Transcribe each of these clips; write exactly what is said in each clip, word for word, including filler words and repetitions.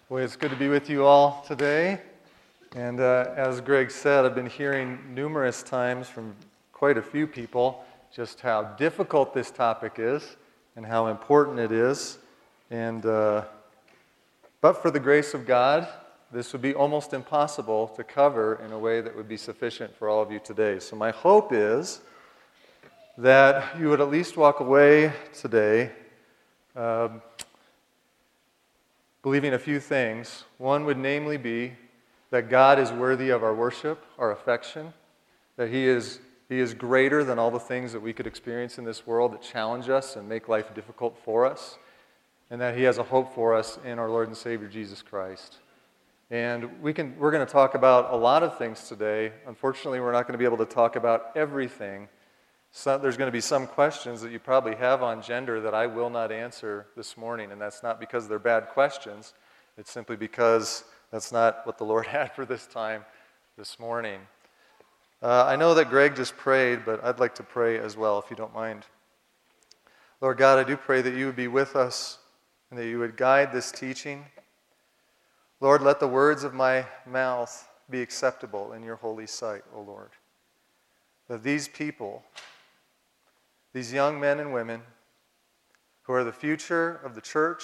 Boy, it's good to be with you all today. And uh, as Greg said, I've been hearing numerous times from quite a few people just how difficult this topic is and how important it is. And uh, but for the grace of God, this would be almost impossible to cover in a way that would be sufficient for all of you today. So my hope is that you would at least walk away today um, believing a few things. One would namely be that God is worthy of our worship, our affection, that He is, He is greater than all the things that we could experience in this world that challenge us and make life difficult for us, and that He has a hope for us in our Lord and Savior Jesus Christ. And we can, we're going to talk about a lot of things today. Unfortunately, we're not going to be able to talk about everything. So there's going to be some questions that you probably have on gender that I will not answer this morning, and that's not because they're bad questions. It's simply because that's not what the Lord had for this time this morning. Uh, I know that Greg just prayed, but I'd like to pray as well, if you don't mind. Lord God, I do pray that you would be with us and that you would guide this teaching. Lord, let the words of my mouth be acceptable in your holy sight, O Lord. That these people, these young men and women who are the future of the church,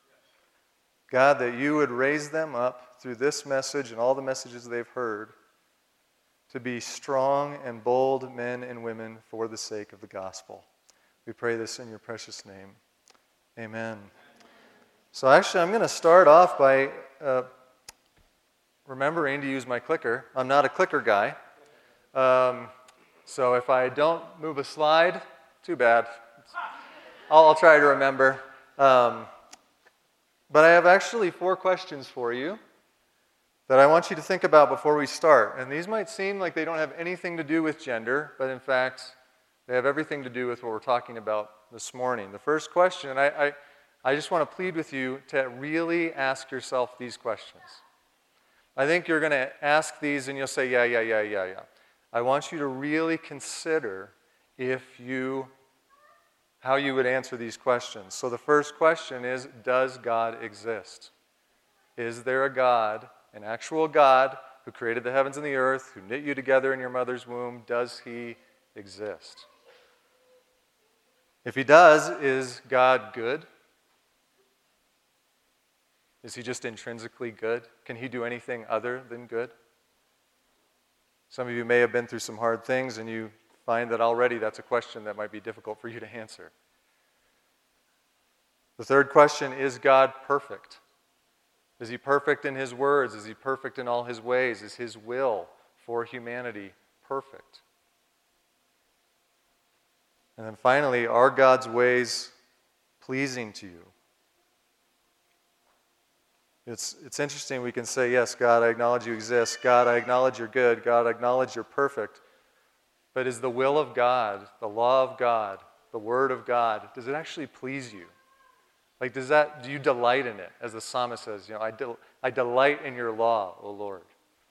God, that you would raise them up through this message and all the messages they've heard to be strong and bold men and women for the sake of the gospel. We pray this in your precious name. Amen. So actually, I'm going to start off by uh, remembering to use my clicker. I'm not a clicker guy. Um, so if I don't move a slide, too bad. I'll, I'll try to remember. Um, but I have actually four questions for you that I want you to think about before we start. And these might seem like they don't have anything to do with gender, but in fact, they have everything to do with what we're talking about this morning. The first question, and I, I, I just want to plead with you to really ask yourself these questions. I think you're going to ask these and you'll say, yeah, yeah, yeah, yeah, yeah. I want you to really consider if you, how you would answer these questions. So the first question is, does God exist? Is there a God, an actual God, who created the heavens and the earth, who knit you together in your mother's womb? Does He exist? If He does, is God good? Is He just intrinsically good? Can He do anything other than good? Some of you may have been through some hard things and you find that already that's a question that might be difficult for you to answer. The third question, is God perfect? Is He perfect in His words? Is He perfect in all His ways? Is His will for humanity perfect? And then finally, are God's ways pleasing to you? It's, it's interesting, we can say, yes, God, I acknowledge you exist. God, I acknowledge you're good. God, I acknowledge you're perfect. But is the will of God, the law of God, the word of God, does it actually please you? Like, does that, do you delight in it? As the psalmist says, you know, I, del- I delight in your law, O Lord.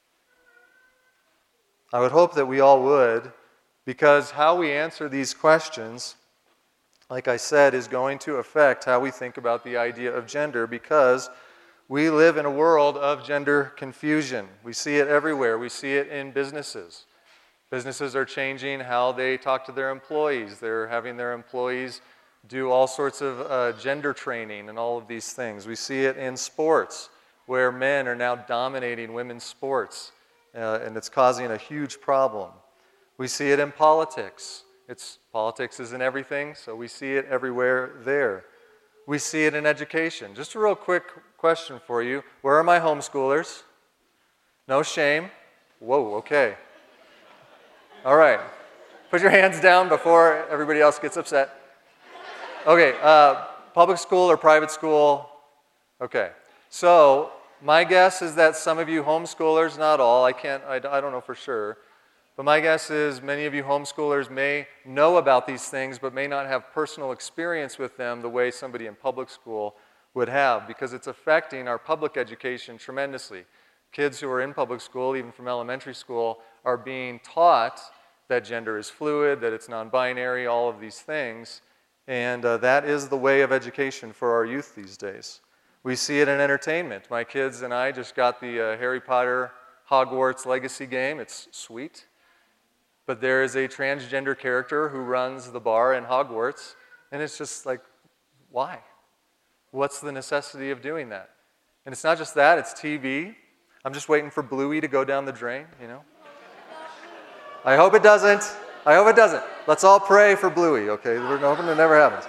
I would hope that we all would, because how we answer these questions, like I said, is going to affect how we think about the idea of gender, because we live in a world of gender confusion. We see it everywhere. We see it in businesses. Businesses are changing how they talk to their employees. They're having their employees do all sorts of uh, gender training and all of these things. We see it in sports, where men are now dominating women's sports, uh, and it's causing a huge problem. We see it in politics. It's, politics isn't everything, so we see it everywhere there. We see it in education. Just a real quick question for you. Where are my homeschoolers? No shame. Whoa, okay. All right. Put your hands down before everybody else gets upset. Okay, uh, public school or private school? Okay. So my guess is that some of you homeschoolers, not all, I can't, I, I don't know for sure, but my guess is many of you homeschoolers may know about these things but may not have personal experience with them the way somebody in public school would have, because it's affecting our public education tremendously. Kids who are in public school, even from elementary school, are being taught that gender is fluid, that it's non-binary, all of these things, and uh, that is the way of education for our youth these days. We see it in entertainment. My kids and I just got the uh, Harry Potter Hogwarts Legacy game. It's sweet. But there is a transgender character who runs the bar in Hogwarts, and it's just like, why? What's the necessity of doing that? And it's not just that, it's T V. I'm just waiting for Bluey to go down the drain, you know? I hope it doesn't. I hope it doesn't. Let's all pray for Bluey, okay? We're hoping it never happens.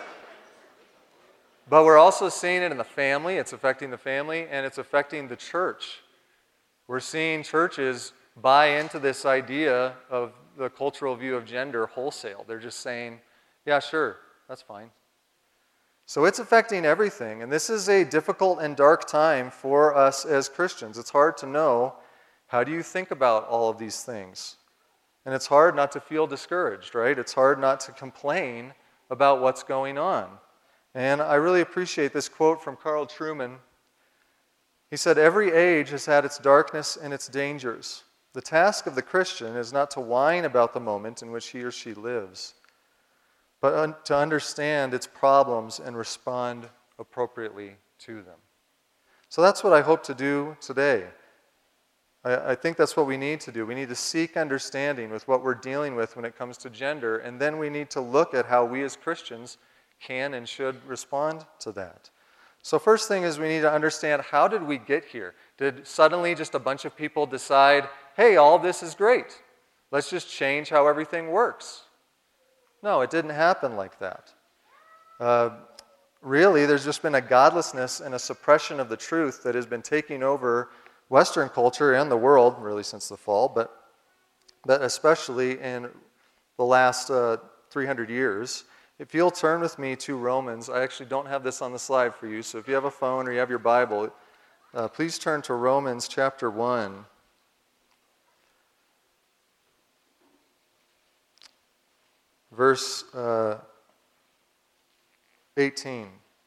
But we're also seeing it in the family. It's affecting the family, and it's affecting the church. We're seeing churches buy into this idea of the cultural view of gender wholesale. They're just saying, yeah, sure, that's fine. So it's affecting everything, and this is a difficult and dark time for us as Christians. It's hard to know, how do you think about all of these things? And it's hard not to feel discouraged, right? It's hard not to complain about what's going on. And I really appreciate this quote from Carl Trueman. He said, "Every age has had its darkness and its dangers. The task of the Christian is not to whine about the moment in which he or she lives, but un- to understand its problems and respond appropriately to them." So that's what I hope to do today. I, I think that's what we need to do. We need to seek understanding with what we're dealing with when it comes to gender, and then we need to look at how we as Christians can and should respond to that. So first thing is we need to understand, how did we get here? Did suddenly just a bunch of people decide, hey, all this is great. Let's just change how everything works. No, it didn't happen like that. Uh, really, there's just been a godlessness and a suppression of the truth that has been taking over Western culture and the world, really since the fall, but, but especially in the last uh, three hundred years. If you'll turn with me to Romans, I actually don't have this on the slide for you, so if you have a phone or you have your Bible, uh, please turn to Romans chapter one. Verse uh, eighteen.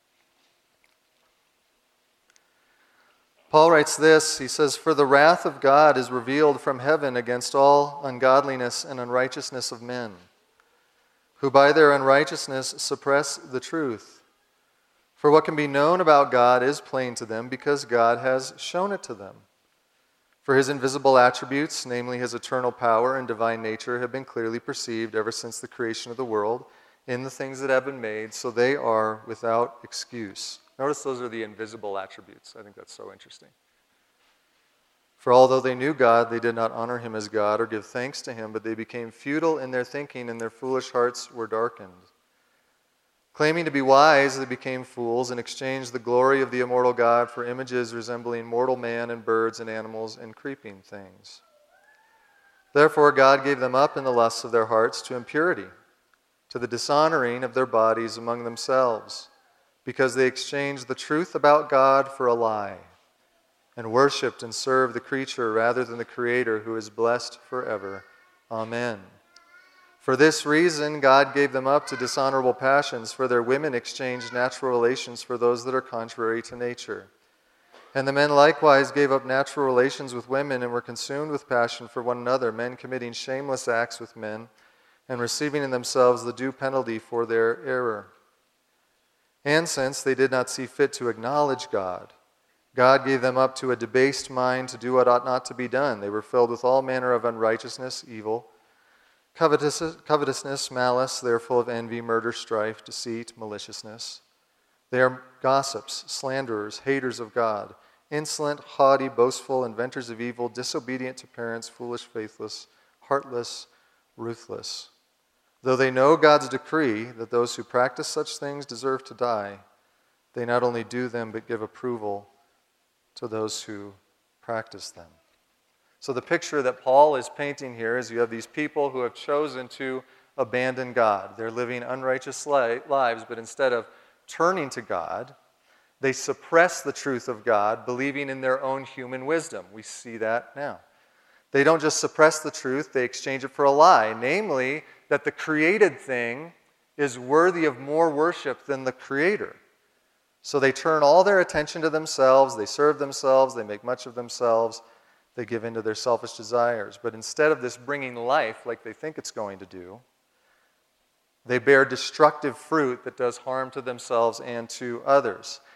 Paul writes this, he says, "For the wrath of God is revealed from heaven against all ungodliness and unrighteousness of men, who by their unrighteousness suppress the truth. For what can be known about God is plain to them, because God has shown it to them. For his invisible attributes, namely his eternal power and divine nature, have been clearly perceived ever since the creation of the world in the things that have been made, so they are without excuse." Notice those are the invisible attributes. I think that's so interesting. "For although they knew God, they did not honor him as God or give thanks to him, but they became futile in their thinking, and their foolish hearts were darkened. Claiming to be wise, they became fools and exchanged the glory of the immortal God for images resembling mortal man and birds and animals and creeping things. Therefore God gave them up in the lusts of their hearts to impurity, to the dishonoring of their bodies among themselves, because they exchanged the truth about God for a lie, and worshipped and served the creature rather than the Creator, who is blessed forever. Amen. For this reason, God gave them up to dishonorable passions, for their women exchanged natural relations for those that are contrary to nature. And the men likewise gave up natural relations with women and were consumed with passion for one another, men committing shameless acts with men and receiving in themselves the due penalty for their error. And since they did not see fit to acknowledge God, God gave them up to a debased mind to do what ought not to be done. They were filled with all manner of unrighteousness, evil, covetousness, covetousness, malice. They are full of envy, murder, strife, deceit, maliciousness. They are gossips, slanderers, haters of God, insolent, haughty, boastful, inventors of evil, disobedient to parents, foolish, faithless, heartless, ruthless. Though they know God's decree that those who practice such things deserve to die, they not only do them but give approval to those who practice them." So the picture that Paul is painting here is you have these people who have chosen to abandon God. They're living unrighteous li- lives, but instead of turning to God, they suppress the truth of God, believing in their own human wisdom. We see that now. They don't just suppress the truth, they exchange it for a lie, namely that the created thing is worthy of more worship than the Creator. So they turn all their attention to themselves, they serve themselves, they make much of themselves, they give in to their selfish desires. But instead of this bringing life like they think it's going to do, they bear destructive fruit that does harm to themselves and to others.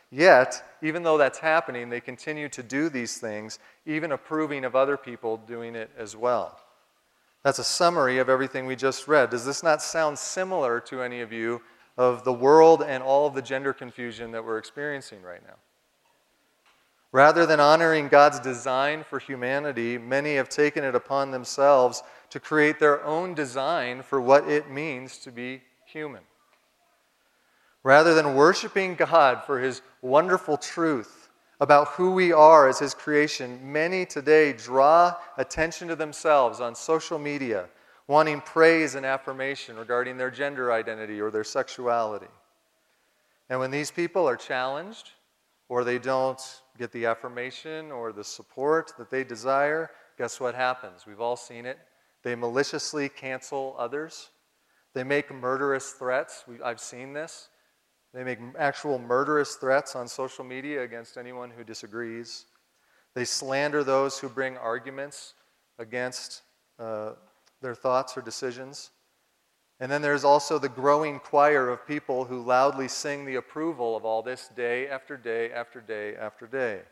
Yet, even though that's happening, they continue to do these things, even approving of other people doing it as well. That's a summary of everything we just read. Does this not sound similar to any of you of the world and all of the gender confusion that we're experiencing right now? Rather than honoring God's design for humanity, many have taken it upon themselves to create their own design for what it means to be human. Rather than worshiping God for His wonderful truth about who we are as His creation, many today draw attention to themselves on social media, wanting praise and affirmation regarding their gender identity or their sexuality. And when these people are challenged, or they don't get the affirmation or the support that they desire, guess what happens? We've all seen it. They maliciously cancel others. They make murderous threats. We, I've seen this. They make actual murderous threats on social media against anyone who disagrees. They slander those who bring arguments against uh, their thoughts or decisions. And then there's also the growing choir of people who loudly sing the approval of all this day after day after day after day.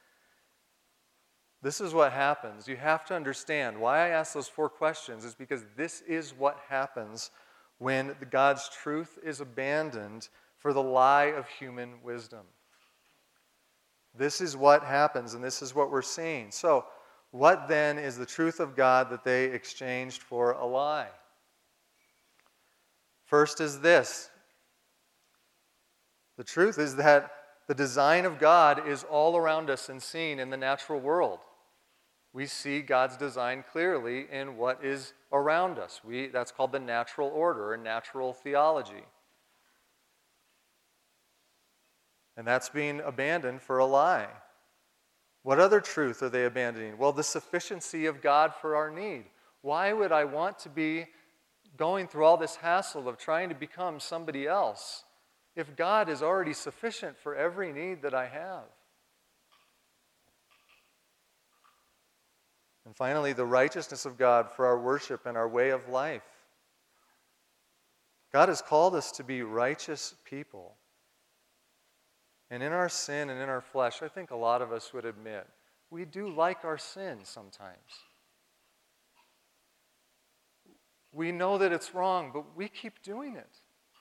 This is what happens. You have to understand why I ask those four questions is because this is what happens when God's truth is abandoned for the lie of human wisdom. This is what happens, and this is what we're seeing. So, what then is the truth of God that they exchanged for a lie? First is this. The truth is that the design of God is all around us and seen in the natural world. We see God's design clearly in what is around us. We, that's called the natural order or natural theology. And that's being abandoned for a lie. What other truth are they abandoning? Well, the sufficiency of God for our need. Why would I want to be going through all this hassle of trying to become somebody else if God is already sufficient for every need that I have? And finally, the righteousness of God for our worship and our way of life. God has called us to be righteous people. And in our sin and in our flesh, I think a lot of us would admit, we do like our sin sometimes. We know that it's wrong, but we keep doing it.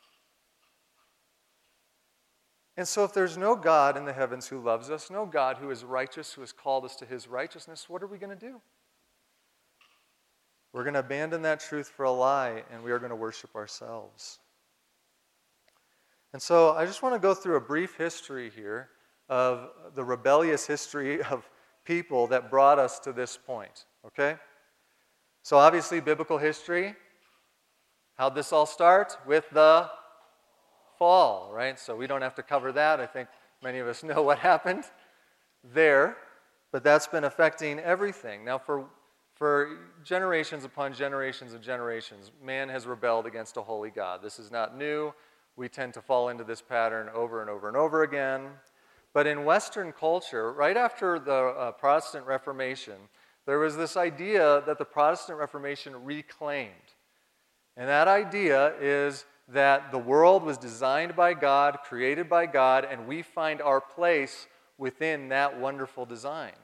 And so if there's no God in the heavens who loves us, no God who is righteous, who has called us to His righteousness, what are we going to do? We're going to abandon that truth for a lie, and we are going to worship ourselves. And so I just want to go through a brief history here of the rebellious history of people that brought us to this point, okay? So obviously, biblical history, how'd this all start? With the fall, right? So we don't have to cover that. I think many of us know what happened there, but that's been affecting everything. Now, for, for generations upon generations of generations, man has rebelled against a holy God. This is not new. We tend to fall into this pattern over and over and over again. But in Western culture, right after the uh, Protestant Reformation, there was this idea that the Protestant Reformation reclaimed. And that idea is that the world was designed by God, created by God, and we find our place within that wonderful design.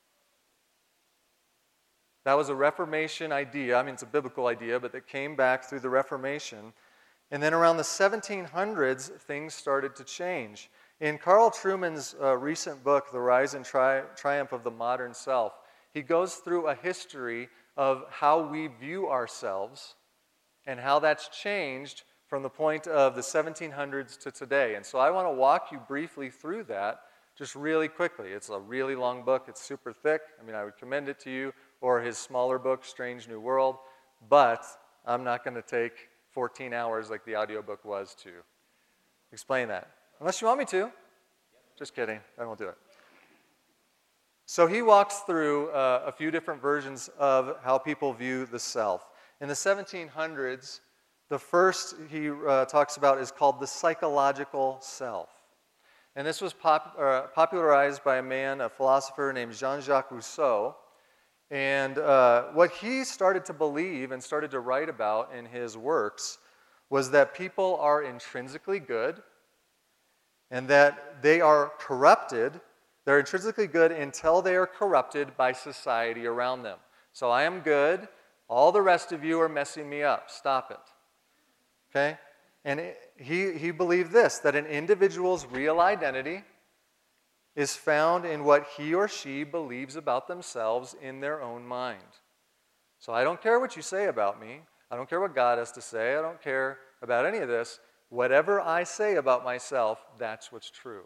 That was a Reformation idea. I mean, it's a biblical idea, but that came back through the Reformation. And then around the seventeen hundreds, things started to change. In Carl Trueman's uh, recent book, The Rise and Tri- Triumph of the Modern Self, he goes through a history of how we view ourselves and how that's changed from the point of the seventeen hundreds to today. And so I want to walk you briefly through that just really quickly. It's a really long book. It's super thick. I mean, I would commend it to you, or his smaller book, Strange New World. But I'm not going to take fourteen hours like the audiobook was to explain that. Unless you want me to. Just kidding. I won't do it. So he walks through uh, a few different versions of how people view the self. In the seventeen hundreds, the first he uh, talks about is called the psychological self. And this was pop, uh, popularized by a man, a philosopher named Jean-Jacques Rousseau. And uh, what he started to believe and started to write about in his works was that people are intrinsically good and that they are corrupted. They're intrinsically good until they are corrupted by society around them. So I am good. All the rest of you are messing me up. Stop it. Okay? And it, he, he believed this, that an individual's real identity is found in what he or she believes about themselves in their own mind. So I don't care what you say about me. I don't care what God has to say. I don't care about any of this. Whatever I say about myself, that's what's true.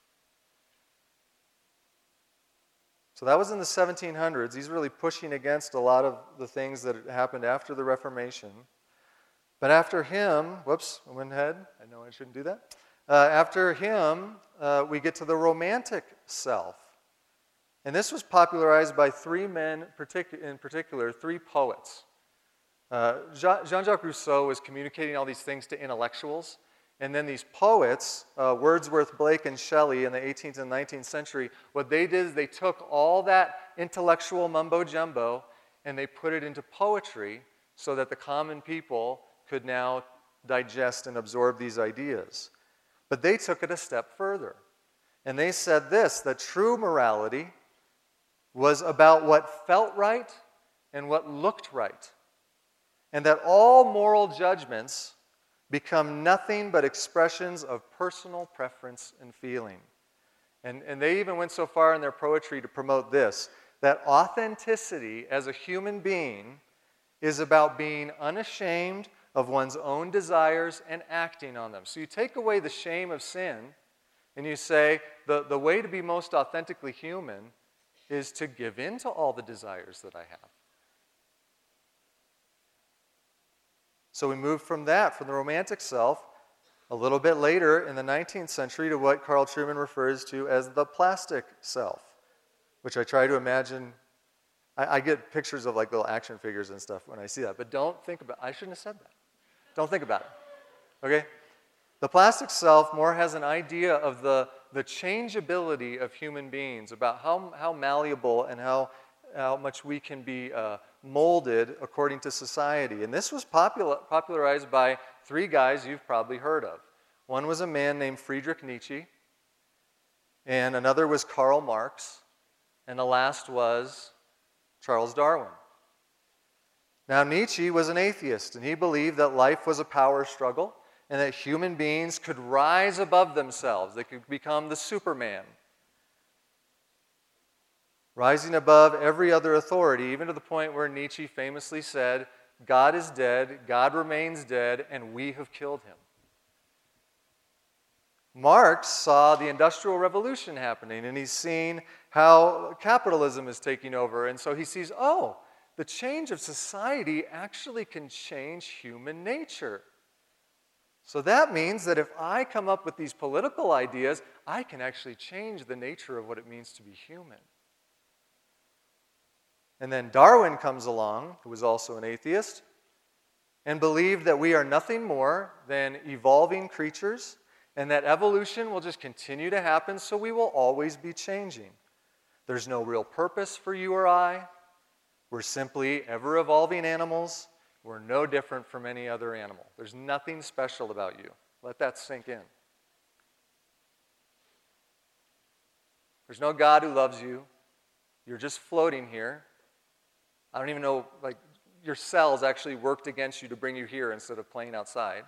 So that was in the seventeen hundreds. He's really pushing against a lot of the things that happened after the Reformation. But after him, whoops, I went ahead. I know I shouldn't do that. Uh, after him, uh, we get to the romantic self. And this was popularized by three men partic- in particular, three poets. Uh, Jean-Jacques Rousseau was communicating all these things to intellectuals. And then these poets, uh, Wordsworth, Blake, and Shelley in the eighteenth and nineteenth century, what they did is they took all that intellectual mumbo-jumbo and they put it into poetry so that the common people could now digest and absorb these ideas. But they took it a step further. And they said this, that true morality was about what felt right and what looked right. And that all moral judgments become nothing but expressions of personal preference and feeling. And, and they even went so far in their poetry to promote this, that authenticity as a human being is about being unashamed of one's own desires and acting on them. So you take away the shame of sin, and you say, the, the way to be most authentically human is to give in to all the desires that I have. So we move from that, from the romantic self, a little bit later in the nineteenth century to what Carl Trueman refers to as the plastic self, which I try to imagine. I, I get pictures of like little action figures and stuff when I see that, but don't think about, I shouldn't have said that. Don't think about it, okay? The plastic self more has an idea of the, the changeability of human beings, about how, how malleable and how, how much we can be uh, molded according to society. And this was popular, popularized by three guys you've probably heard of. One was a man named Friedrich Nietzsche, and another was Karl Marx, and the last was Charles Darwin. Now, Nietzsche was an atheist, and he believed that life was a power struggle and that human beings could rise above themselves. They could become the Superman, rising above every other authority, even to the point where Nietzsche famously said, God is dead, God remains dead, and we have killed him. Marx saw the Industrial Revolution happening, and he's seen how capitalism is taking over, and so he sees, oh, the change of society actually can change human nature. So that means that if I come up with these political ideas, I can actually change the nature of what it means to be human. And then Darwin comes along, who was also an atheist, and believed that we are nothing more than evolving creatures, and that evolution will just continue to happen, so we will always be changing. There's no real purpose for you or I. We're simply ever-evolving animals. We're no different from any other animal. There's nothing special about you. Let that sink in. There's no God who loves you. You're just floating here. I don't even know, like, your cells actually worked against you to bring you here instead of playing outside.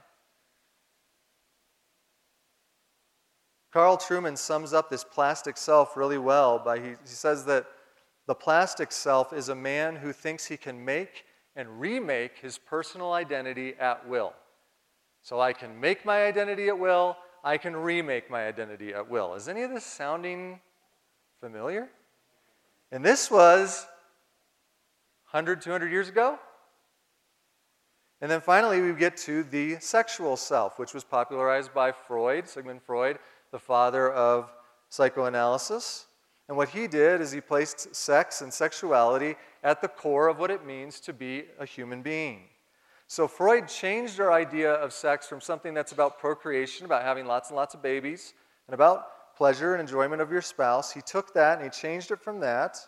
Carl Trueman sums up this plastic self really well by, he, he says that the plastic self is a man who thinks he can make and remake his personal identity at will. So I can make my identity at will, I can remake my identity at will. Is any of this sounding familiar? And this was one hundred, two hundred years ago. And then finally we get to the sexual self, which was popularized by Freud, Sigmund Freud, the father of psychoanalysis. And what he did is he placed sex and sexuality at the core of what it means to be a human being. So Freud changed our idea of sex from something that's about procreation, about having lots and lots of babies, and about pleasure and enjoyment of your spouse. He took that and he changed it from that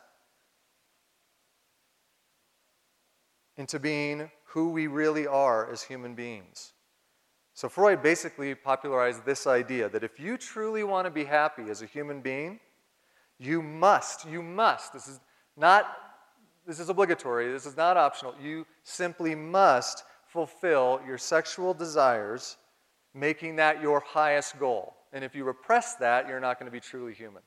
into being who we really are as human beings. So Freud basically popularized this idea that if you truly want to be happy as a human being, you must, you must, this is not, this is obligatory, this is not optional, you simply must fulfill your sexual desires, making that your highest goal. And if you repress that, you're not going to be truly human.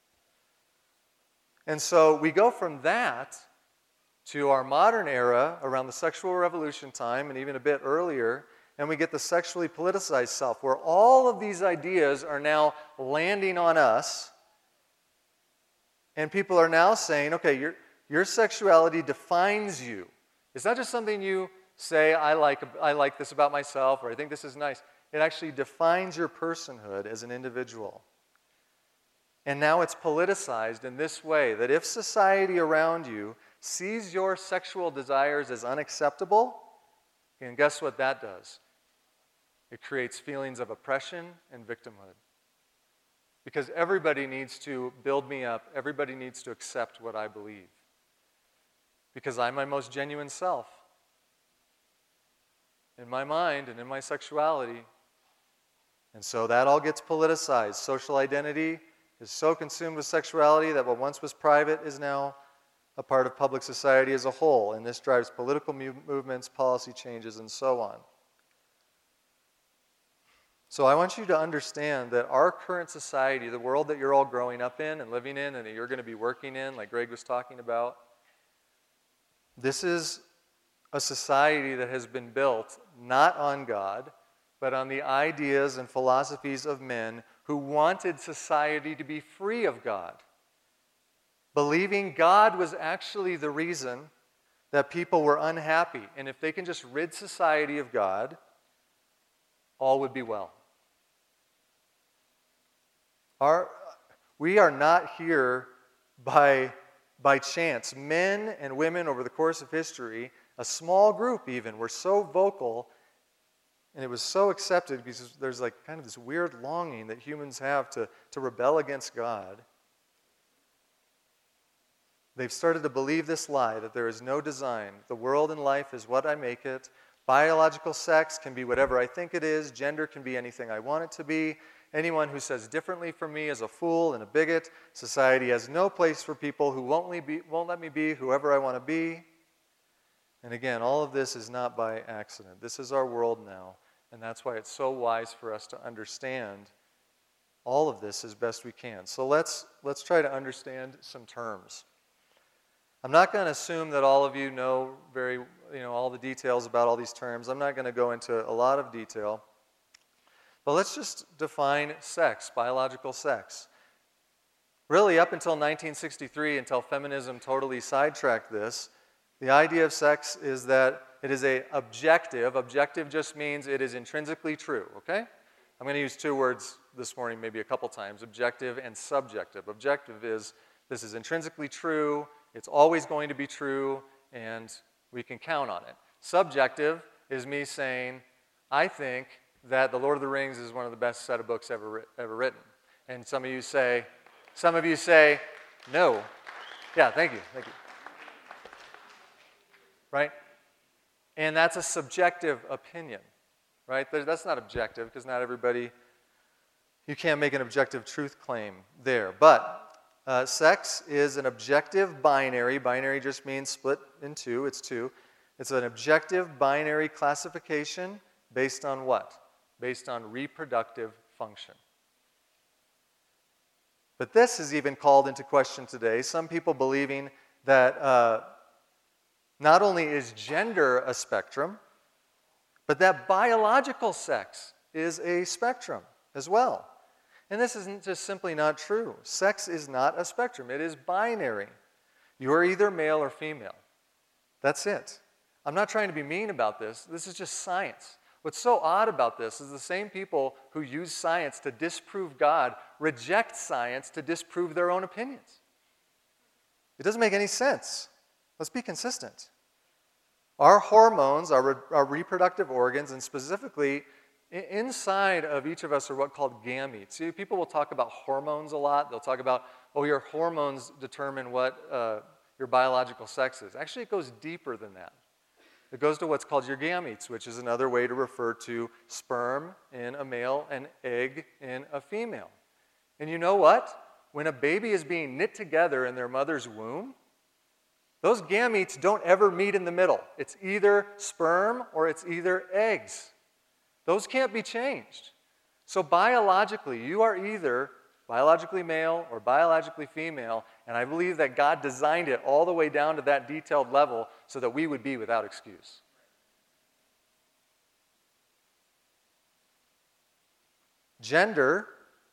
And so we go from that to our modern era, around the sexual revolution time, and even a bit earlier, and we get the sexually politicized self, where all of these ideas are now landing on us, and people are now saying, okay, your, your sexuality defines you. It's not just something you say, I like, I like this about myself, or I think this is nice. It actually defines your personhood as an individual. And now it's politicized in this way, that if society around you sees your sexual desires as unacceptable, and guess what that does? It creates feelings of oppression and victimhood. Because everybody needs to build me up. Everybody needs to accept what I believe. Because I'm my most genuine self. In my mind and in my sexuality. And so that all gets politicized. Social identity is so consumed with sexuality that what once was private is now a part of public society as a whole. And this drives political mu- movements, policy changes, and so on. So I want you to understand that our current society, the world that you're all growing up in and living in and that you're going to be working in, like Greg was talking about, this is a society that has been built not on God, but on the ideas and philosophies of men who wanted society to be free of God, believing God was actually the reason that people were unhappy. And if they can just rid society of God, all would be well. Our, we are not here by, by chance. Men and women over the course of history, a small group even, were so vocal, and it was so accepted because there's like kind of this weird longing that humans have to, to rebel against God. They've started to believe this lie that there is no design. The world and life is what I make it. Biological sex can be whatever I think it is. Gender can be anything I want it to be. Anyone who says differently from me is a fool and a bigot. Society has no place for people who won't, be, won't let me be whoever I want to be. And again, all of this is not by accident. This is our world now. And that's why it's so wise for us to understand all of this as best we can. So let's, let's try to understand some terms. I'm not going to assume that all of you know very, you know, all the details about all these terms. I'm not going to go into a lot of detail. But let's just define sex, biological sex. Really, up until nineteen sixty-three, until feminism totally sidetracked this, the idea of sex is that it is a objective. Objective just means it is intrinsically true, okay? I'm going to use two words this morning, maybe a couple times, objective and subjective. Objective is this is intrinsically true, it's always going to be true, and we can count on it. Subjective is me saying, I think that The Lord of the Rings is one of the best set of books ever ever written. And some of you say, some of you say, no. Yeah, thank you, thank you. Right? And that's a subjective opinion, right? That's not objective because not everybody, you can't make an objective truth claim there. But uh, sex is an objective binary. Binary just means split in two, it's two. It's an objective binary classification based on what? Based on reproductive function. But this is even called into question today. Some people believing that uh, not only is gender a spectrum, but that biological sex is a spectrum as well. And this isn't just simply not true. Sex is not a spectrum. It is binary. You are either male or female. That's it. I'm not trying to be mean about this. This is just science. What's so odd about this is the same people who use science to disprove God reject science to disprove their own opinions. It doesn't make any sense. Let's be consistent. Our hormones, our, re- our reproductive organs, and specifically I- inside of each of us are what called gametes. See, people will talk about hormones a lot. They'll talk about, oh, your hormones determine what uh, your biological sex is. Actually, it goes deeper than that. It goes to what's called your gametes, which is another way to refer to sperm in a male and egg in a female. And you know what? When a baby is being knit together in their mother's womb, those gametes don't ever meet in the middle. It's either sperm or it's either eggs. Those can't be changed. So biologically, you are either biologically male or biologically female, and I believe that God designed it all the way down to that detailed level so that we would be without excuse. Gender,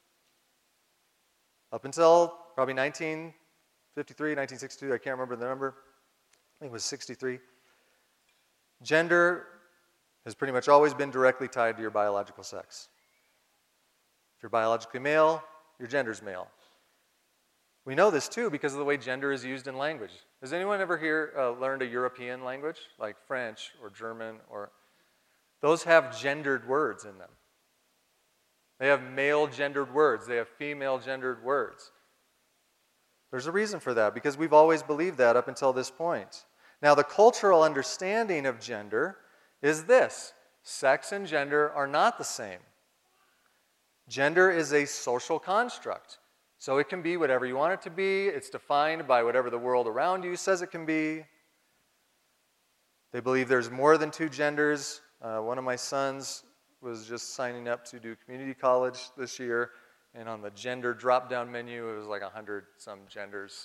up until probably nineteen fifty-three, nineteen sixty-two, I can't remember the number, I think it was sixty-three. Gender has pretty much always been directly tied to your biological sex. If you're biologically male, your gender's male. We know this too because of the way gender is used in language. Has anyone ever here uh, learned a European language, like French or German? Or those have gendered words in them. They have male gendered words. They have female gendered words. There's a reason for that, because we've always believed that up until this point. Now, the cultural understanding of gender is this: sex and gender are not the same. Gender is a social construct. So it can be whatever you want it to be. It's defined by whatever the world around you says it can be. They believe there's more than two genders. Uh, one of my sons was just signing up to do community college this year, and on the gender drop-down menu, it was like a hundred some genders.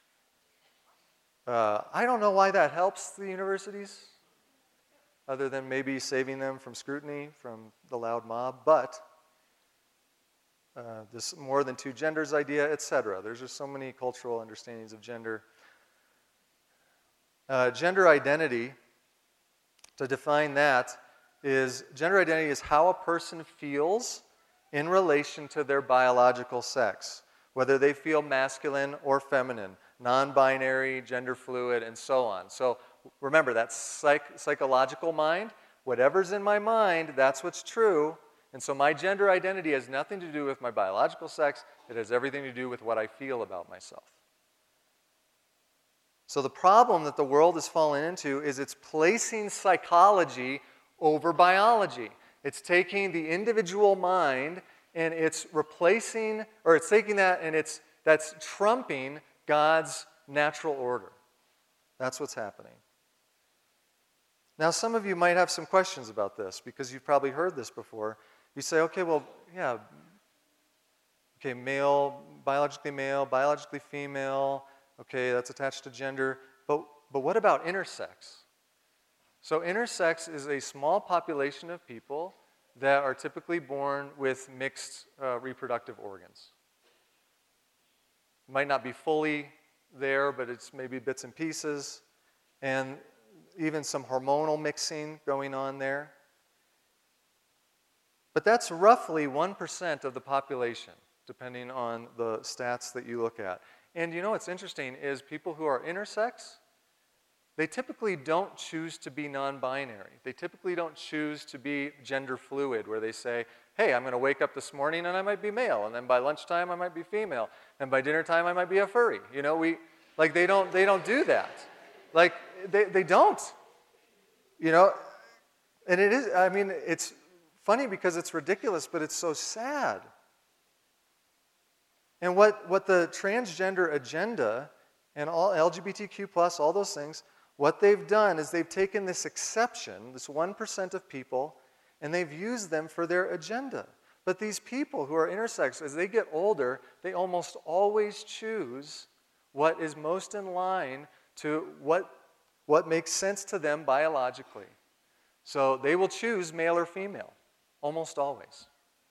Uh, I don't know why that helps the universities, other than maybe saving them from scrutiny from the loud mob, but uh, this more than two genders idea, et cetera. There's just so many cultural understandings of gender. Uh, gender identity, to define that, is gender identity is how a person feels in relation to their biological sex, whether they feel masculine or feminine, non-binary, gender fluid, and so on. So remember, that's psych- psychological mind. Whatever's in my mind, that's what's true. And so my gender identity has nothing to do with my biological sex. It has everything to do with what I feel about myself. So the problem that the world has fallen into is it's placing psychology over biology. It's taking the individual mind and it's replacing, or it's taking that and it's that's trumping God's natural order. That's what's happening. Now, some of you might have some questions about this because you've probably heard this before. You say, okay, well, yeah, okay, male, biologically male, biologically female, okay, that's attached to gender, but, but what about intersex? So intersex is a small population of people that are typically born with mixed uh, reproductive organs. Might not be fully there, but it's maybe bits and pieces, and even some hormonal mixing going on there. But that's roughly one percent of the population, depending on the stats that you look at. And you know what's interesting is people who are intersex, they typically don't choose to be non-binary. They typically don't choose to be gender fluid, where they say, hey, I'm going to wake up this morning and I might be male, and then by lunchtime I might be female, and by dinner time I might be a furry. You know, we, like they don't, they don't do that. Like, they, they don't. You know, and it is, I mean, it's funny because it's ridiculous, but it's so sad. And what, what the transgender agenda and all L G B T Q plus, all those things, what they've done is they've taken this exception, this one percent of people, and they've used them for their agenda. But these people who are intersex, as they get older, they almost always choose what is most in line to what, what makes sense to them biologically. So they will choose male or female, almost always.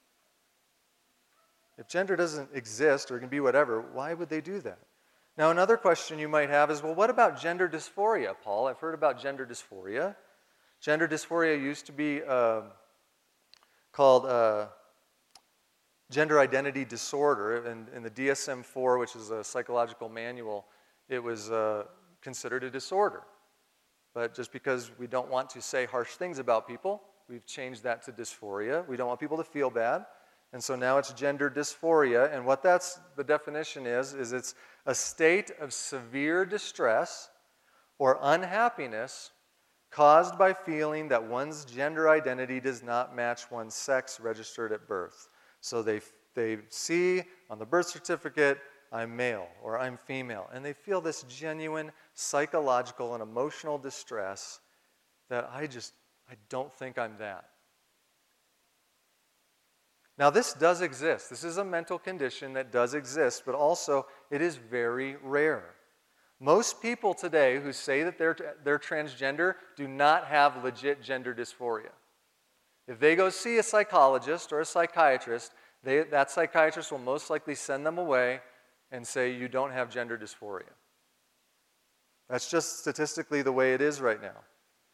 If gender doesn't exist or can be whatever, why would they do that? Now, another question you might have is, well, what about gender dysphoria, Paul? I've heard about gender dysphoria. Gender dysphoria used to be uh, called uh, gender identity disorder. And in the D S M four, which is a psychological manual, it was uh, considered a disorder. But just because we don't want to say harsh things about people, we've changed that to dysphoria. We don't want people to feel bad. And so now it's gender dysphoria, and what that's the definition is, is it's a state of severe distress or unhappiness caused by feeling that one's gender identity does not match one's sex registered at birth. So they, they see on the birth certificate, I'm male or I'm female, and they feel this genuine psychological and emotional distress that I just, I don't think I'm that. Now, this does exist. This is a mental condition that does exist, but also it is very rare. Most people today who say that they're, they're transgender do not have legit gender dysphoria. If they go see a psychologist or a psychiatrist, they, that psychiatrist will most likely send them away and say, you don't have gender dysphoria. That's just statistically the way it is right now.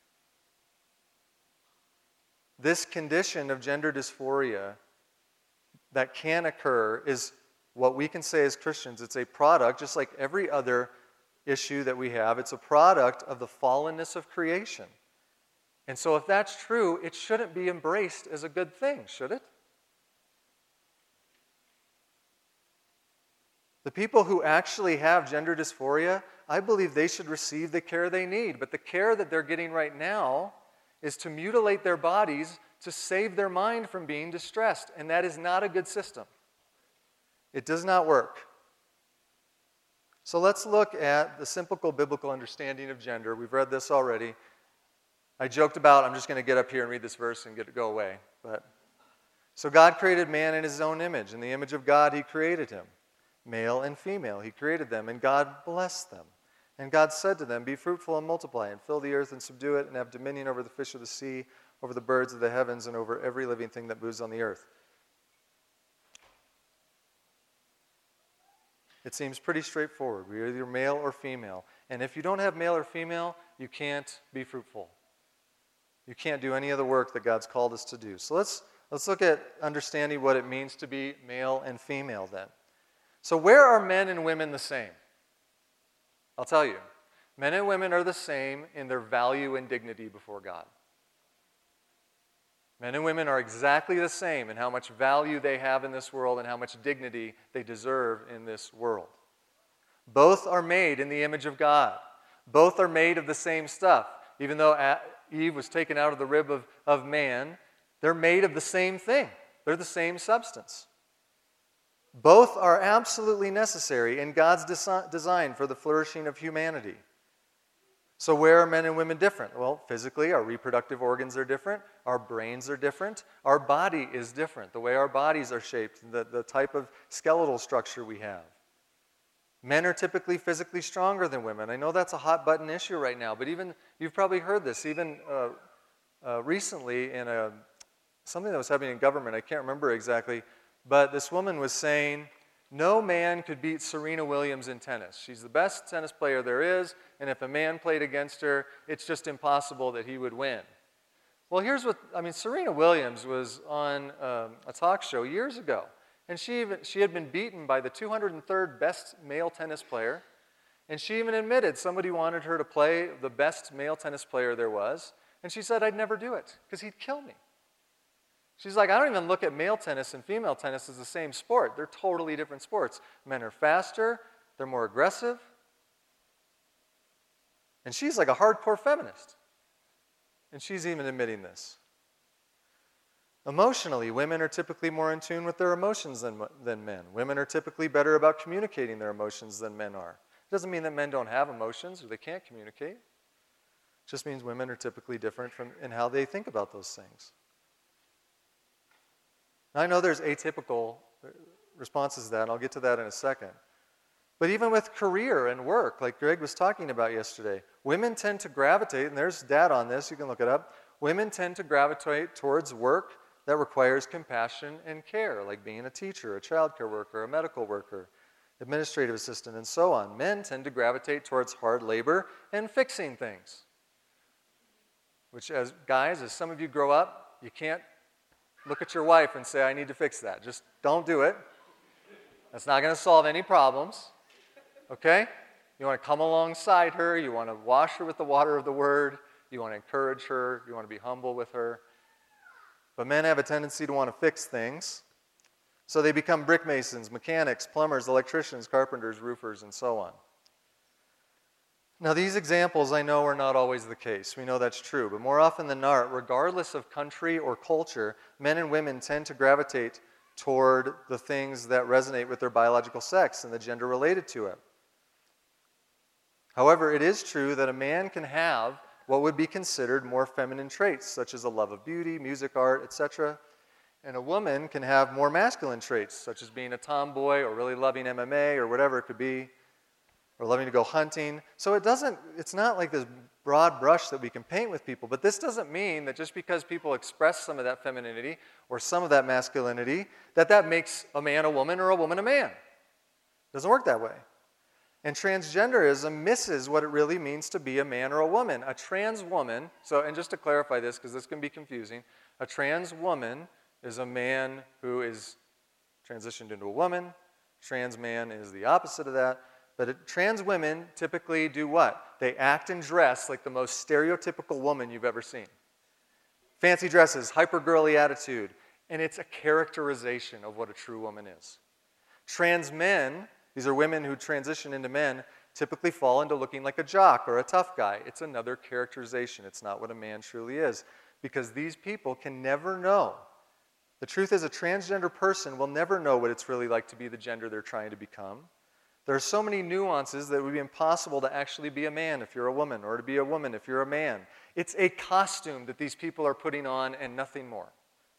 This condition of gender dysphoria that can occur is what we can say as Christians. It's a product, just like every other issue that we have, it's a product of the fallenness of creation. And so if that's true, it shouldn't be embraced as a good thing, should it? The people who actually have gender dysphoria, I believe they should receive the care they need. But the care that they're getting right now is to mutilate their bodies to save their mind from being distressed. And that is not a good system. It does not work. So let's look at the simple biblical understanding of gender. We've read this already. I joked about, I'm just going to get up here and read this verse and get it go away. But so God created man in his own image. In the image of God, he created him. Male and female, he created them, and God blessed them. And God said to them, be fruitful and multiply, and fill the earth and subdue it, and have dominion over the fish of the sea, over the birds of the heavens, and over every living thing that moves on the earth. It seems pretty straightforward. We're either male or female. And if you don't have male or female, you can't be fruitful. You can't do any of the work that God's called us to do. So let's, let's look at understanding what it means to be male and female then. So where are men and women the same? I'll tell you. Men and women are the same in their value and dignity before God. Men and women are exactly the same in how much value they have in this world and how much dignity they deserve in this world. Both are made in the image of God. Both are made of the same stuff. Even though Eve was taken out of the rib of, of man, they're made of the same thing. They're the same substance. Both are absolutely necessary in God's desi- design for the flourishing of humanity. So where are men and women different? Well, physically, our reproductive organs are different. Our brains are different. Our body is different. The way our bodies are shaped, the, the type of skeletal structure we have. Men are typically physically stronger than women. I know that's a hot button issue right now, but even, you've probably heard this, even uh, uh, recently in a, something that was happening in government, I can't remember exactly, but this woman was saying, no man could beat Serena Williams in tennis. She's the best tennis player there is, and if a man played against her, it's just impossible that he would win. Well, here's what, I mean, Serena Williams was on um, a talk show years ago, and she, even, she had been beaten by the two hundred third best male tennis player, and she even admitted somebody wanted her to play the best male tennis player there was, and she said, I'd never do it, because he'd kill me. She's like, I don't even look at male tennis and female tennis as the same sport. They're totally different sports. Men are faster, they're more aggressive. And she's like a hardcore feminist. And she's even admitting this. Emotionally, women are typically more in tune with their emotions than, than men. Women are typically better about communicating their emotions than men are. It doesn't mean that men don't have emotions or they can't communicate. It just means women are typically different from, in how they think about those things. Now, I know there's atypical responses to that, and I'll get to that in a second. But even with career and work, like Greg was talking about yesterday, women tend to gravitate, and there's data on this, you can look it up, women tend to gravitate towards work that requires compassion and care, like being a teacher, a childcare worker, a medical worker, administrative assistant, and so on. Men tend to gravitate towards hard labor and fixing things. Which, as guys, as some of you grow up, you can't look at your wife and say, I need to fix that. Just don't do it. That's not going to solve any problems. Okay? You want to come alongside her. You want to wash her with the water of the Word. You want to encourage her. You want to be humble with her. But men have a tendency to want to fix things. So they become brick masons, mechanics, plumbers, electricians, carpenters, roofers, and so on. Now, these examples I know are not always the case. We know that's true. But more often than not, regardless of country or culture, men and women tend to gravitate toward the things that resonate with their biological sex and the gender related to it. However, it is true that a man can have what would be considered more feminine traits, such as a love of beauty, music, art, et cetera. And a woman can have more masculine traits, such as being a tomboy or really loving M M A or whatever it could be, or loving to go hunting. So it doesn't, it's not like this broad brush that we can paint with people, but this doesn't mean that just because people express some of that femininity or some of that masculinity, that that makes a man a woman or a woman a man. It doesn't work that way. And transgenderism misses what it really means to be a man or a woman. A trans woman, so, and just to clarify this, because this can be confusing, a trans woman is a man who is transitioned into a woman. Trans man is the opposite of that. But it, trans women typically do what? They act and dress like the most stereotypical woman you've ever seen. Fancy dresses, hyper girly attitude, and it's a characterization of what a true woman is. Trans men, these are women who transition into men, typically fall into looking like a jock or a tough guy. It's another characterization. It's not what a man truly is, because these people can never know. The truth is, a transgender person will never know what it's really like to be the gender they're trying to become. There are so many nuances that it would be impossible to actually be a man if you're a woman, or to be a woman if you're a man. It's a costume that these people are putting on and nothing more.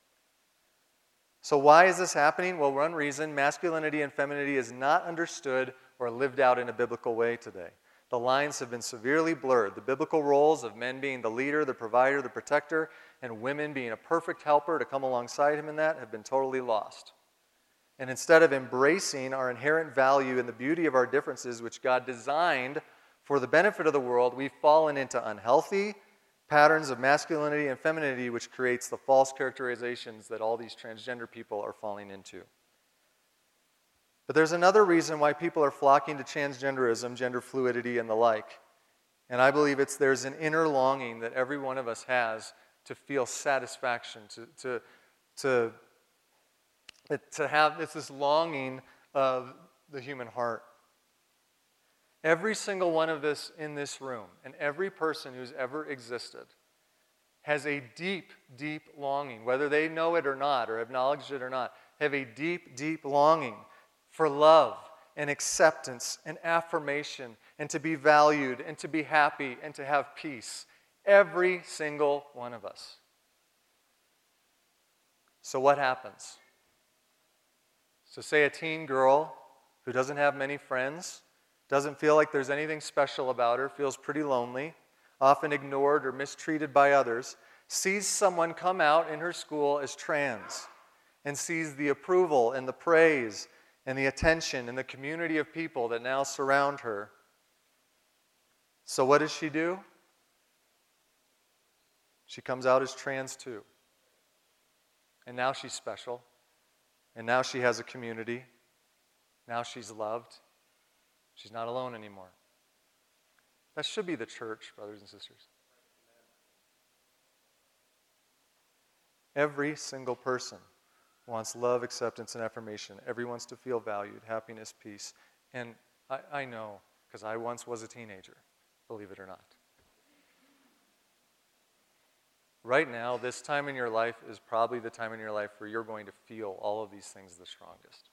So why is this happening? Well, one reason, masculinity and femininity is not understood or lived out in a biblical way today. The lines have been severely blurred. The biblical roles of men being the leader, the provider, the protector, and women being a perfect helper to come alongside him in that have been totally lost. And instead of embracing our inherent value and the beauty of our differences, which God designed for the benefit of the world, we've fallen into unhealthy patterns of masculinity and femininity, which creates the false characterizations that all these transgender people are falling into. But there's another reason why people are flocking to transgenderism, gender fluidity, and the like. And I believe it's there's an inner longing that every one of us has to feel satisfaction, to, to, to, to have it's this longing of the human heart. Every single one of us in this room, and every person who's ever existed, has a deep, deep longing, whether they know it or not, or acknowledge it or not, have a deep, deep longing for love and acceptance and affirmation and to be valued and to be happy and to have peace. Every single one of us. So what happens? So say a teen girl who doesn't have many friends, doesn't feel like there's anything special about her, feels pretty lonely, often ignored or mistreated by others, sees someone come out in her school as trans and sees the approval and the praise and the attention and the community of people that now surround her. So what does she do? She comes out as trans too. And now she's special. And now she has a community. Now she's loved. She's not alone anymore. That should be the church, brothers and sisters. Every single person wants love, acceptance, and affirmation. Everyone wants to feel valued, happiness, peace. And I, I know, because I once was a teenager, believe it or not. Right now, this time in your life is probably the time in your life where you're going to feel all of these things the strongest.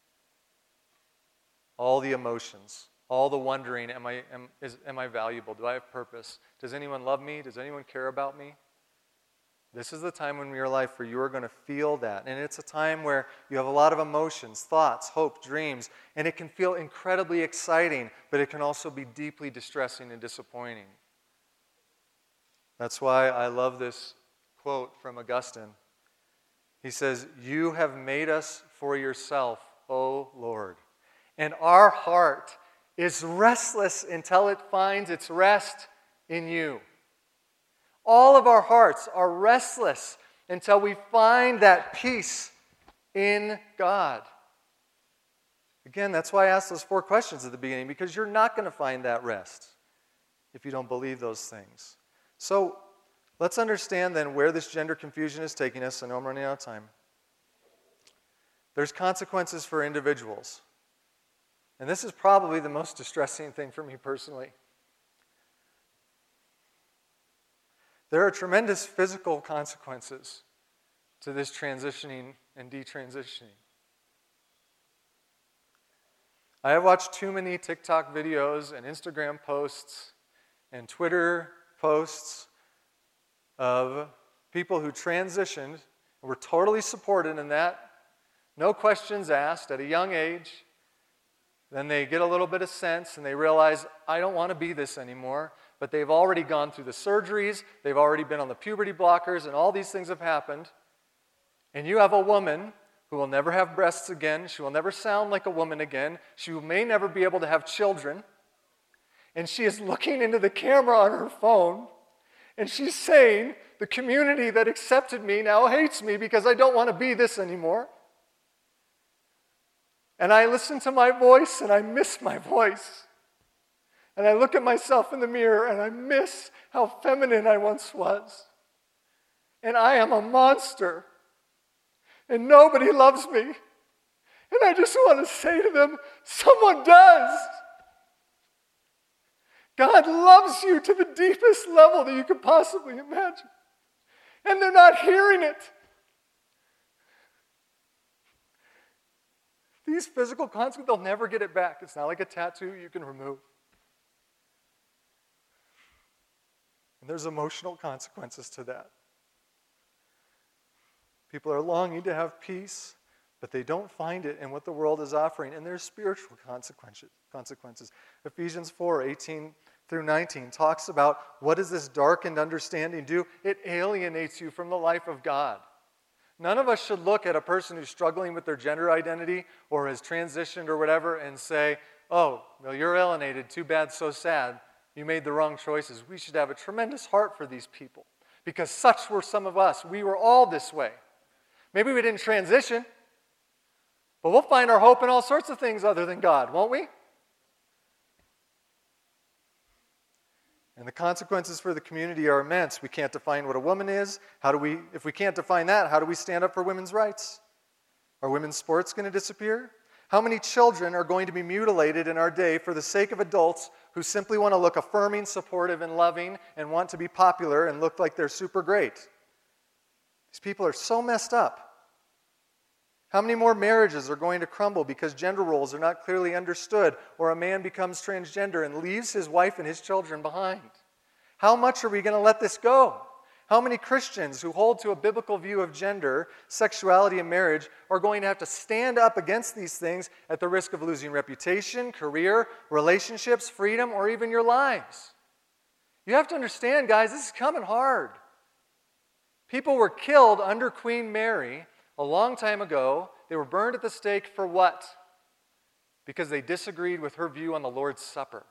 All the emotions, all the wondering, am I, am, is, am I valuable? Do I have purpose? Does anyone love me? Does anyone care about me? This is the time in your life where you are going to feel that. And it's a time where you have a lot of emotions, thoughts, hope, dreams, and it can feel incredibly exciting, but it can also be deeply distressing and disappointing. That's why I love this quote from Augustine. He says, "You have made us for yourself, O Lord. And our heart is restless until it finds its rest in you." All of our hearts are restless until we find that peace in God. Again, that's why I asked those four questions at the beginning, because you're not going to find that rest if you don't believe those things. So let's understand then where this gender confusion is taking us. I know I'm running out of time. There's consequences for individuals. And this is probably the most distressing thing for me personally. There are tremendous physical consequences to this transitioning and detransitioning. I have watched too many TikTok videos and Instagram posts and Twitter posts of people who transitioned and were totally supported in that, no questions asked at a young age. Then they get a little bit of sense and they realize, I don't want to be this anymore. But they've already gone through the surgeries, they've already been on the puberty blockers, and all these things have happened. And you have a woman who will never have breasts again. She will never sound like a woman again. She may never be able to have children. And she is looking into the camera on her phone, and she's saying, the community that accepted me now hates me because I don't want to be this anymore. And I listen to my voice, and I miss my voice. And I look at myself in the mirror, and I miss how feminine I once was. And I am a monster. And nobody loves me. And I just want to say to them, someone does. God loves you to the deepest level that you could possibly imagine. And they're not hearing it. These physical consequences, they'll never get it back. It's not like a tattoo you can remove. And there's emotional consequences to that. People are longing to have peace, but they don't find it in what the world is offering. And there's spiritual consequences. consequences. Ephesians four, eighteen through nineteen talks about what does this darkened understanding do? It alienates you from the life of God. None of us should look at a person who's struggling with their gender identity or has transitioned or whatever and say, oh, well, you're alienated, too bad, so sad. You made the wrong choices. We should have a tremendous heart for these people because such were some of us. We were all this way. Maybe we didn't transition, but we'll find our hope in all sorts of things other than God, won't we? And the consequences for the community are immense. We can't define what a woman is. How do we, if we can't define that, how do we stand up for women's rights? Are women's sports going to disappear? How many children are going to be mutilated in our day for the sake of adults who simply want to look affirming, supportive, and loving and want to be popular and look like they're super great? These people are so messed up. How many more marriages are going to crumble because gender roles are not clearly understood, or a man becomes transgender and leaves his wife and his children behind? How much are we going to let this go? How many Christians who hold to a biblical view of gender, sexuality, and marriage are going to have to stand up against these things at the risk of losing reputation, career, relationships, freedom, or even your lives? You have to understand, guys, this is coming hard. People were killed under Queen Mary a long time ago. They were burned at the stake for what? Because they disagreed with her view on the Lord's Supper.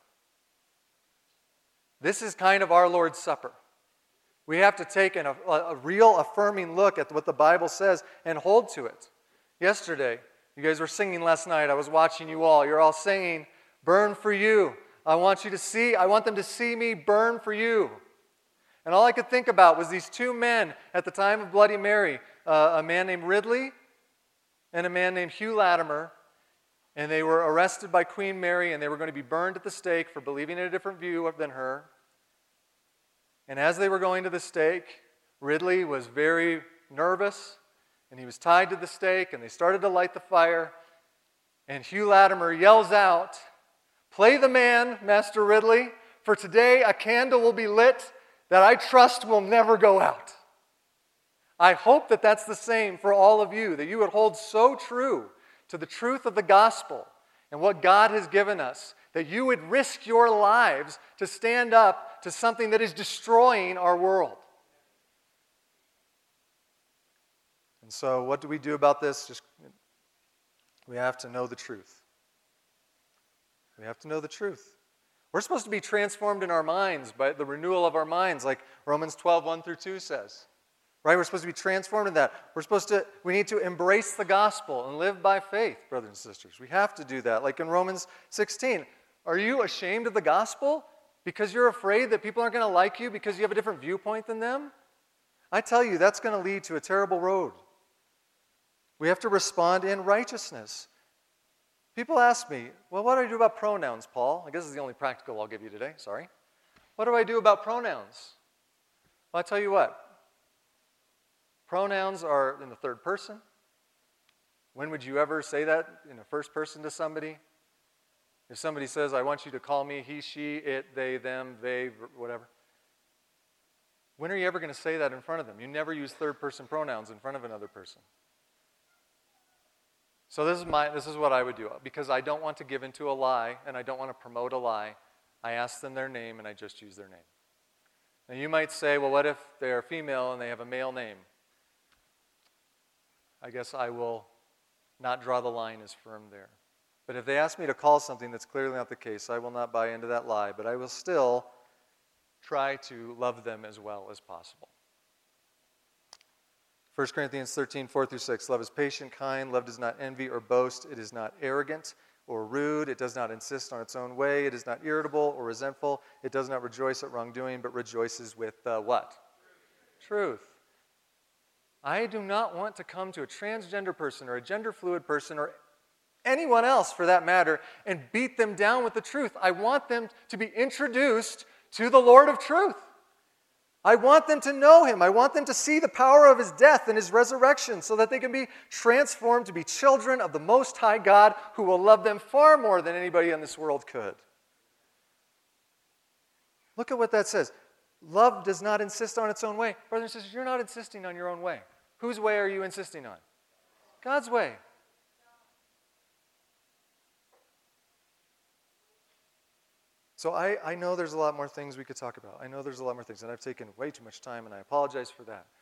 This is kind of our Lord's Supper. We have to take an, a, a real affirming look at what the Bible says and hold to it. Yesterday, you guys were singing last night. I was watching you all. You're all singing, burn for you. I want you to see, I want them to see me burn for you. And all I could think about was these two men at the time of Bloody Mary, uh, a man named Ridley and a man named Hugh Latimer. And they were arrested by Queen Mary, and they were going to be burned at the stake for believing in a different view than her. And as they were going to the stake, Ridley was very nervous, and he was tied to the stake, and they started to light the fire. And Hugh Latimer yells out, "Play the man, Master Ridley, for today a candle will be lit that I trust will never go out." I hope that that's the same for all of you, that you would hold so true to the truth of the gospel and what God has given us, that you would risk your lives to stand up to something that is destroying our world. And so what do we do about this? Just, we have to know the truth. We have to know the truth. We're supposed to be transformed in our minds by the renewal of our minds, like Romans twelve, one through two says. Right? We're supposed to be transformed in that. We're supposed to, we need to embrace the gospel and live by faith, brothers and sisters. We have to do that. Like in Romans sixteen, are you ashamed of the gospel because you're afraid that people aren't going to like you because you have a different viewpoint than them? I tell you, that's going to lead to a terrible road. We have to respond in righteousness. People ask me, well, what do I do about pronouns, Paul? I guess this is the only practical I'll give you today, sorry. What do I do about pronouns? Well, I tell you what. Pronouns are in the third person. When would you ever say that in the first person to somebody? If somebody says, I want you to call me he, she, it, they, them, they, whatever. When are you ever going to say that in front of them? You never use third person pronouns in front of another person. So this is my this is what I would do. Because I don't want to give into a lie and I don't want to promote a lie, I ask them their name and I just use their name. Now you might say, well, what if they're female and they have a male name? I guess I will not draw the line as firm there. But if they ask me to call something that's clearly not the case, I will not buy into that lie, but I will still try to love them as well as possible. First Corinthians thirteen, four through six. Love is patient, kind. Love does not envy or boast. It is not arrogant or rude. It does not insist on its own way. It is not irritable or resentful. It does not rejoice at wrongdoing, but rejoices with uh, what? Truth. I do not want to come to a transgender person or a gender fluid person or anyone else for that matter and beat them down with the truth. I want them to be introduced to the Lord of truth. I want them to know him. I want them to see the power of his death and his resurrection so that they can be transformed to be children of the Most High God who will love them far more than anybody in this world could. Look at what that says. Love does not insist on its own way. Brothers and sisters, you're not insisting on your own way. Whose way are you insisting on? God's way. So I, I know there's a lot more things we could talk about. I know there's a lot more things, and I've taken way too much time, and I apologize for that.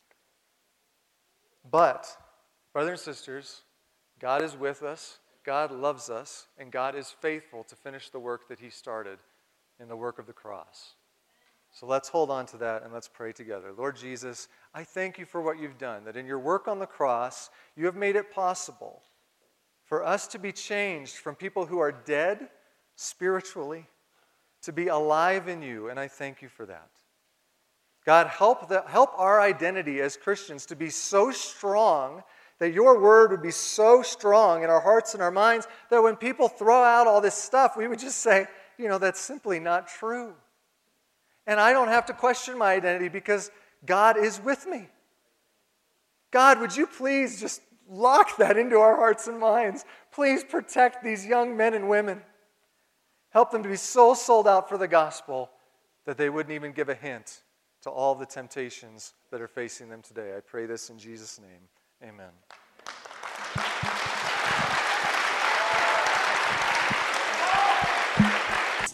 But, brothers and sisters, God is with us, God loves us, and God is faithful to finish the work that he started in the work of the cross. So let's hold on to that and let's pray together. Lord Jesus, I thank you for what you've done, that in your work on the cross, you have made it possible for us to be changed from people who are dead spiritually to be alive in you, and I thank you for that. God, help, the, help our identity as Christians to be so strong that your word would be so strong in our hearts and our minds that when people throw out all this stuff, we would just say, you know, that's simply not true. And I don't have to question my identity because God is with me. God, would you please just lock that into our hearts and minds? Please protect these young men and women. Help them to be so sold out for the gospel that they wouldn't even give a hint to all the temptations that are facing them today. I pray this in Jesus' name. Amen.